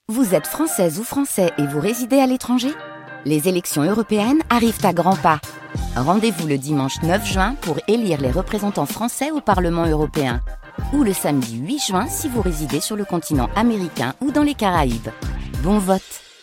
Vous êtes française ou français et vous résidez à l'étranger ? Les élections européennes arrivent à grands pas. Rendez-vous le dimanche 9 juin pour élire les représentants français au Parlement européen. Ou le samedi 8 juin si vous résidez sur le continent américain ou dans les Caraïbes. Bon vote!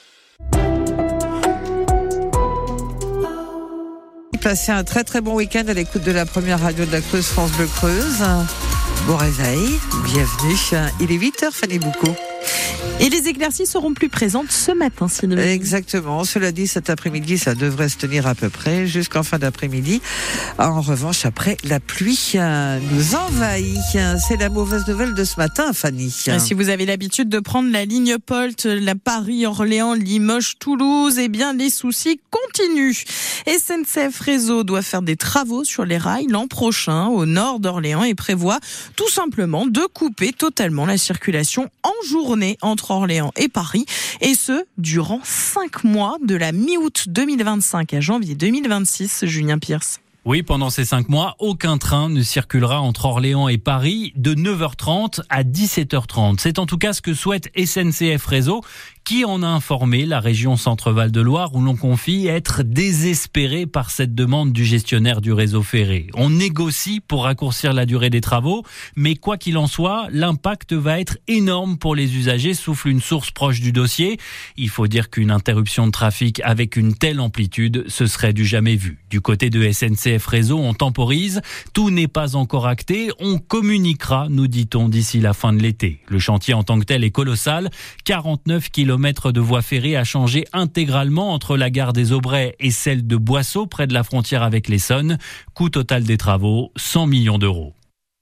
Passez un très très bon week-end à l'écoute de la première radio de la Creuse, France Bleu Creuse. Bon réveil, bienvenue. Il est 8h, Fanny Boucaud. Et les éclaircies seront plus présentes ce matin, Sylvie. Exactement. Cela dit, cet après-midi, ça devrait se tenir à peu près jusqu'en fin d'après-midi. En revanche, après, la pluie nous envahit. C'est la mauvaise nouvelle de ce matin, Fanny. Si vous avez l'habitude de prendre la ligne Polt, la Paris, Orléans, Limoges, Toulouse, eh bien, les soucis continuent. SNCF Réseau doit faire des travaux sur les rails l'an prochain au nord d'Orléans et prévoit tout simplement de couper totalement la circulation en journée entre Orléans et Paris, et ce, durant 5 mois, de la mi-août 2025 à janvier 2026, Julien Pierce. Oui, pendant ces 5 mois, aucun train ne circulera entre Orléans et Paris de 9h30 à 17h30. C'est en tout cas ce que souhaite SNCF Réseau, qui en a informé la région Centre-Val de Loire, où l'on confie être désespéré par cette demande du gestionnaire du réseau ferré. On négocie pour raccourcir la durée des travaux, mais quoi qu'il en soit, l'impact va être énorme pour les usagers, souffle une source proche du dossier. Il faut dire qu'une interruption de trafic avec une telle amplitude, ce serait du jamais vu. Du côté de SNCF Réseau, on temporise. Tout n'est pas encore acté. On communiquera, nous dit-on, d'ici la fin de l'été. Le chantier en tant que tel est colossal. 49 km de voie ferrée a changé intégralement entre la gare des Aubrais et celle de Boisseau, près de la frontière avec l'Essonne. Coût total des travaux, 100 millions d'euros.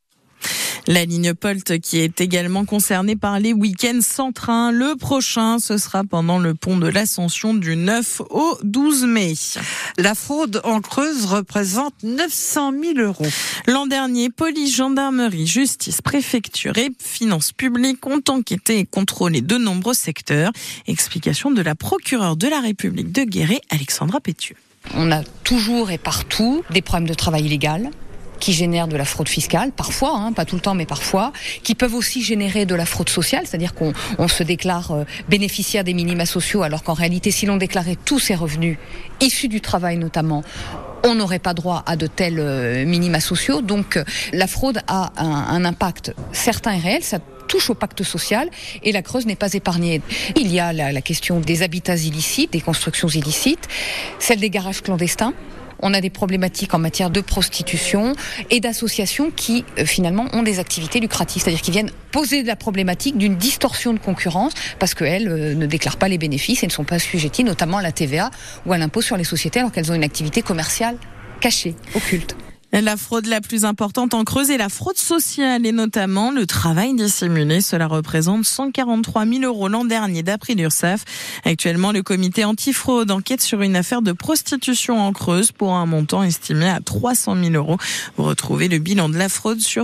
La ligne Polt qui est également concernée par les week-ends sans train. Le prochain, ce sera pendant le pont de l'Ascension du 9 au 12 mai. La fraude en Creuse représente 900 000 euros. L'an dernier, police, gendarmerie, justice, préfecture et finances publiques ont enquêté et contrôlé de nombreux secteurs. Explication de la procureure de la République de Guéret, Alexandra Pétieux. On a toujours et partout des problèmes de travail illégal qui génèrent de la fraude fiscale, parfois, pas tout le temps, mais parfois, qui peuvent aussi générer de la fraude sociale, c'est-à-dire qu'on se déclare bénéficiaire des minima sociaux, alors qu'en réalité, si l'on déclarait tous ses revenus, issus du travail notamment, on n'aurait pas droit à de tels minima sociaux. Donc, la fraude a un impact certain et réel, ça touche au pacte social et la Creuse n'est pas épargnée. Il y a la question des habitats illicites, des constructions illicites, celle des garages clandestins. On a des problématiques en matière de prostitution et d'associations qui, finalement, ont des activités lucratives. C'est-à-dire qu'ils viennent poser la problématique d'une distorsion de concurrence parce qu'elles ne déclarent pas les bénéfices et ne sont pas assujetties notamment à la TVA ou à l'impôt sur les sociétés alors qu'elles ont une activité commerciale cachée, occulte. La fraude la plus importante en Creuse est la fraude sociale et notamment le travail dissimulé. Cela représente 143 000 euros l'an dernier d'après l'URSSAF. Actuellement, le comité antifraude enquête sur une affaire de prostitution en Creuse pour un montant estimé à 300 000 euros. Vous retrouvez le bilan de la fraude sur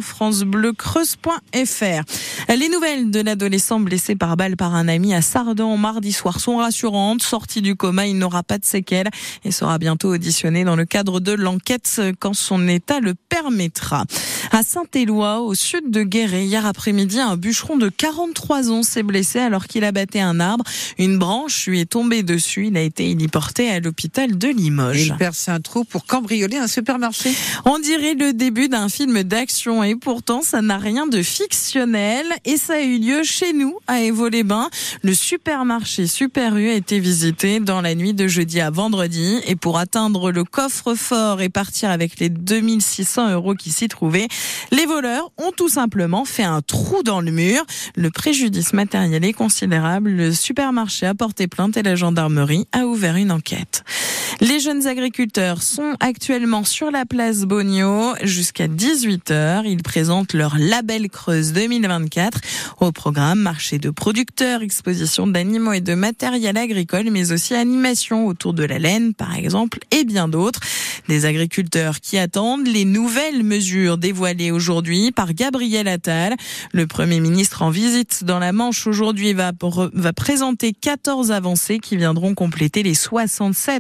francebleucreuse.fr. Les nouvelles de l'adolescent blessé par balle par un ami à Sardan mardi soir sont rassurantes. Sorti du coma, il n'aura pas de séquelles et sera bientôt auditionné dans le cadre de l'enquête quand son état le permettra. À Saint-Éloi, au sud de Guéret, hier après-midi, un bûcheron de 43 ans s'est blessé alors qu'il abattait un arbre. Une branche lui est tombée dessus. Il a été héliporté à l'hôpital de Limoges. Et il perce un trou pour cambrioler un supermarché. On dirait le début d'un film d'action et pourtant ça n'a rien de fictionnel et ça a eu lieu chez nous à Évaux-les-Bains. Le supermarché Super U a été visité dans la nuit de jeudi à vendredi et pour atteindre le coffre-fort et partir avec les 2600 euros qui s'y trouvaient, les voleurs ont tout simplement fait un trou dans le mur. Le préjudice matériel est considérable. Le supermarché a porté plainte et la gendarmerie a ouvert une enquête. Les jeunes agriculteurs sont actuellement sur la place Bogno jusqu'à 18h. Ils présentent leur label Creuse 2024. Au programme, marché de producteurs, exposition d'animaux et de matériel agricole, mais aussi animation autour de la laine, par exemple, et bien d'autres. Des agriculteurs qui attendent les nouvelles mesures dévoilées aujourd'hui par Gabriel Attal. Le Premier ministre en visite dans la Manche aujourd'hui va présenter 14 avancées qui viendront compléter les 67 engagements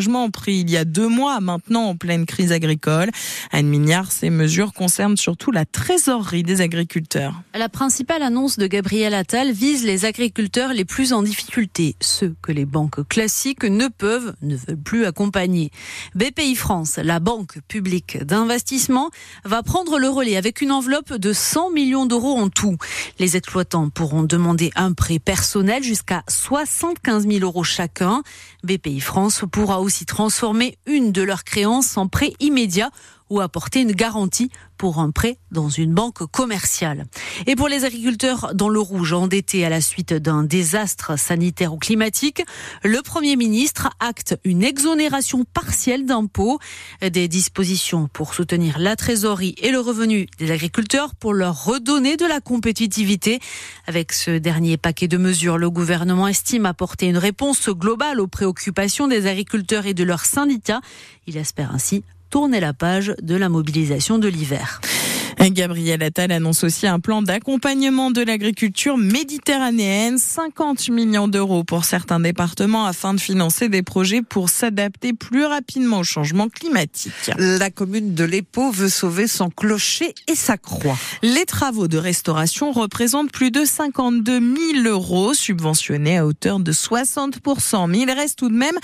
d'engagement pris il y a 2 mois, maintenant en pleine crise agricole. Anne Mignard, ces mesures concernent surtout la trésorerie des agriculteurs. La principale annonce de Gabriel Attal vise les agriculteurs les plus en difficulté, ceux que les banques classiques ne veulent plus accompagner. BPI France, la banque publique d'investissement, va prendre le relais avec une enveloppe de 100 millions d'euros en tout. Les exploitants pourront demander un prêt personnel jusqu'à 75 000 euros chacun. BPI France pourra aussi transformer une de leurs créances en prêt immédiat ou apporter une garantie pour un prêt dans une banque commerciale. Et pour les agriculteurs dans le rouge, endettés à la suite d'un désastre sanitaire ou climatique, le Premier ministre acte une exonération partielle d'impôts, des dispositions pour soutenir la trésorerie et le revenu des agriculteurs pour leur redonner de la compétitivité. Avec ce dernier paquet de mesures, le gouvernement estime apporter une réponse globale aux préoccupations des agriculteurs et de leurs syndicats. Il espère ainsi tourner la page de la mobilisation de l'hiver. Gabriel Attal annonce aussi un plan d'accompagnement de l'agriculture méditerranéenne, 50 millions d'euros pour certains départements afin de financer des projets pour s'adapter plus rapidement au changement climatique. La commune de l'Épau veut sauver son clocher et sa croix. Les travaux de restauration représentent plus de 52 000 euros, subventionnés à hauteur de 60%. Mais il reste tout de même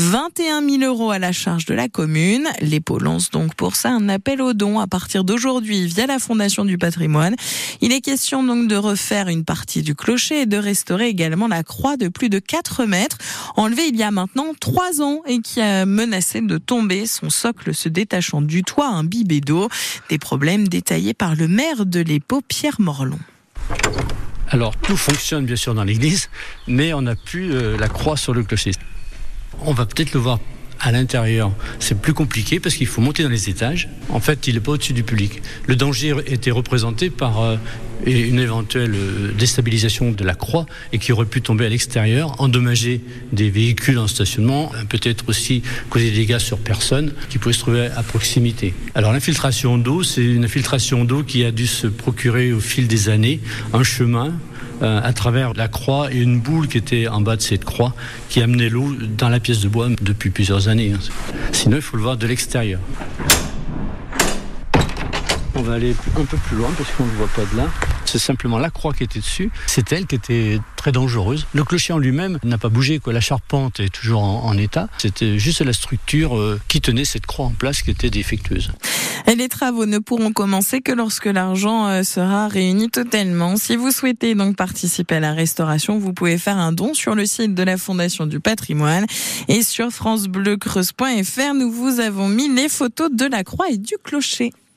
21 000 euros à la charge de la commune. L'Épau lance donc pour ça un appel aux dons à partir d'aujourd'hui via la Fondation du patrimoine. Il est question donc de refaire une partie du clocher et de restaurer également la croix de plus de 4 mètres, enlevée il y a maintenant 3 ans et qui a menacé de tomber, son socle se détachant du toit, un bibet d'eau. Des problèmes détaillés par le maire de l'Épau, Pierre Morlon. Alors tout fonctionne bien sûr dans l'église, mais on n'a plus la croix sur le clocher. On va peut-être le voir à l'intérieur. C'est plus compliqué parce qu'il faut monter dans les étages. En fait, il n'est pas au-dessus du public. Le danger était représenté par une éventuelle déstabilisation de la croix et qui aurait pu tomber à l'extérieur, endommager des véhicules en stationnement, peut-être aussi causer des dégâts sur personnes qui pouvaient se trouver à proximité. Alors l'infiltration d'eau, c'est une infiltration d'eau qui a dû se procurer au fil des années un chemin à travers la croix et une boule qui était en bas de cette croix qui amenait l'eau dans la pièce de bois depuis plusieurs années. Sinon, il faut le voir de l'extérieur. On va aller un peu plus loin parce qu'on ne le voit pas de là. C'est simplement la croix qui était dessus. C'est elle qui était très dangereuse. Le clocher en lui-même n'a pas bougé, quoi. La charpente est toujours en état. C'était juste la structure qui tenait cette croix en place qui était défectueuse. Et les travaux ne pourront commencer que lorsque l'argent sera réuni totalement. Si vous souhaitez donc participer à la restauration, vous pouvez faire un don sur le site de la Fondation du patrimoine. Et sur francebleucreuse.fr, nous vous avons mis les photos de la croix et du clocher.